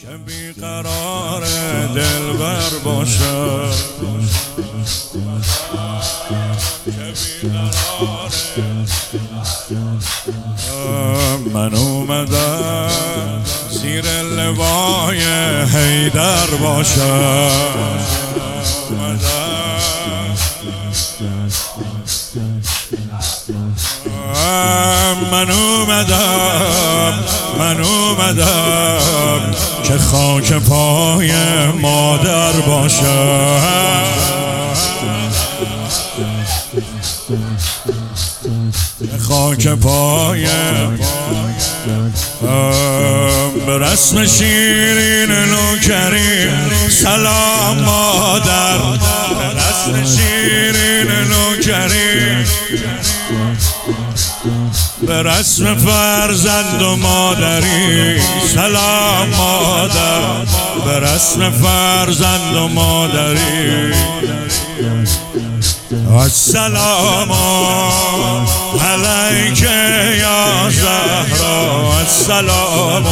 که بیقرار دلبر باشد، من اومدم زیر لوای حیدر باشم، من اومدم که خاک پای مادر باشم، خاک پای به رسم شیرین نوکری سلام مادر، به رسم شیرین نوکری، به رسم فرزند و مادری سلام مادر، به رسم فرزند و مادری السلام علیک یا زهرا، السلام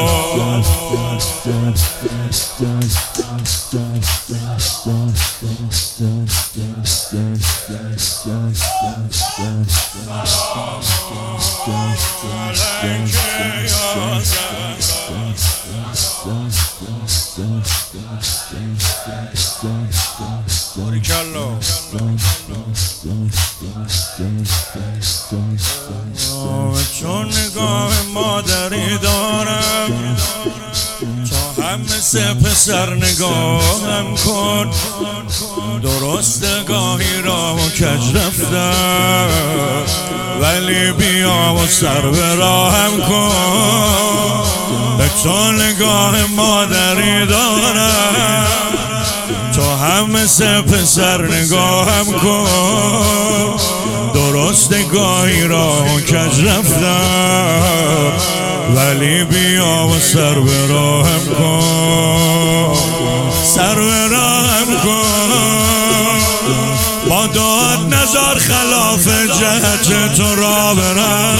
چون نگاه مادری دارم تا هم مثل پسر نگاهم کن، درست گاهی راه و کج رفتم ولی بیا و سر به راهم کن، به تو نگاه مادری دارم تو هم مثل پسر نگاهم کن، درست گاهی راه و کج رفتم ولی بیا و سر به راهم کن، سر به راهم کن، با داد نظر خلاف جهت تو را برم،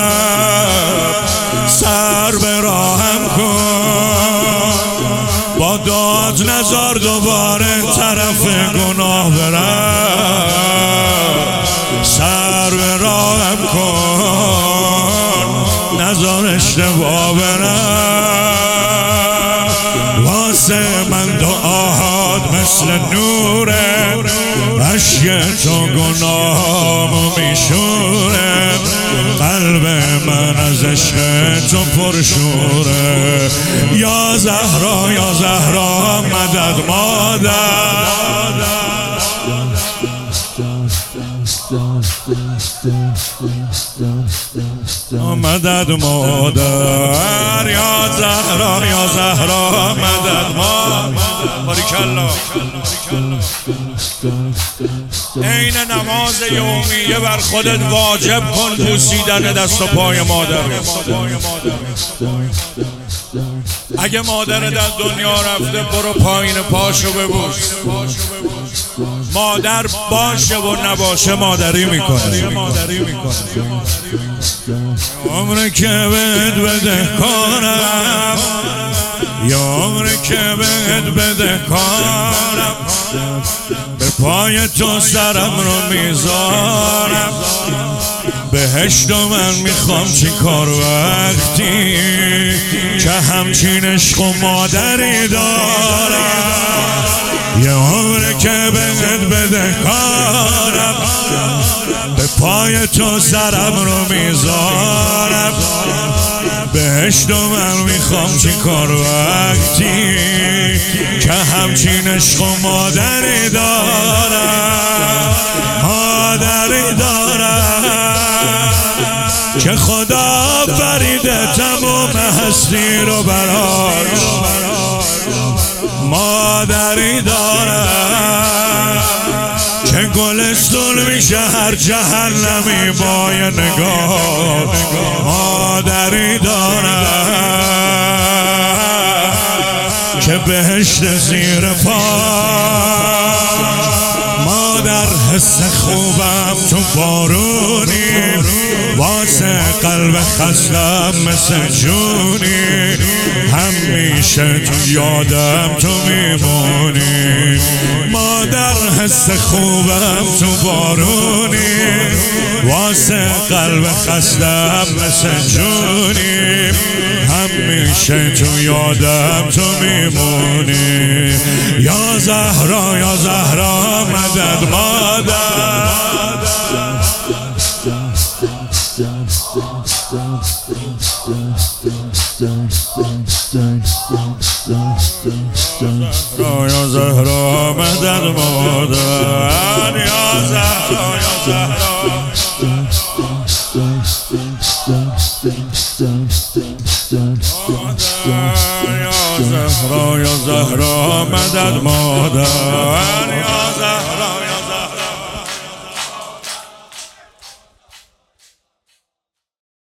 سر به راهم کن، با داد نظر دوباره طرف گناه برم، سر به راهم کن، نظر اشتباه برم، واسه من دعاهات مثل نوره، عشق تو گناهامو میشوره، قلب من از عشق تو پرشوره، یا زهرا یا زهرا مدد مادر، مدد مادر، یا زهرا یا زهرا مدد مادر. باریکالله. عین نماز یومیه بر خودت واجب کن بوسیدن دست و پای مادر. اگه مادر در دنیا رفته برو پایین پاشو ببوس، مادر باشه و نباشه مادری میکنه، عمر که بهت بده کارم، یا عمر که بهت بده کارم، به پای تو سرم رو میذارم، بهشت و من میخوام چی کار وقتی که همچین عشق و مادری دارم، یه عمر که بهت بده کارم، به پای تو سرم رو میذارم، بهشت و من میخوام چی کار وقتی که همچین عشق و مادری دارم، مادری دارم که خدا فریده تمام هستی رو براش، مادری دارم که گلستون میشه هر جهنمی با یه نگاه، مادری دارم که بهشت زیر پا، مادر حس خوبم تو بارونی، واسه قلب خستم مثل جونی، همیشه تو یادم تو میمونی. مادر حس خوبم تو بارونی، واسه قلب خستم مثل جونی، همیشه تو یادم تو میمونی. یا زهرا یا زهرا مدد مادر، یا زهرا مدد مادر، یا زهرا یا زهرا، یا زهرا یا زهرا مدد مادر، یا زهرا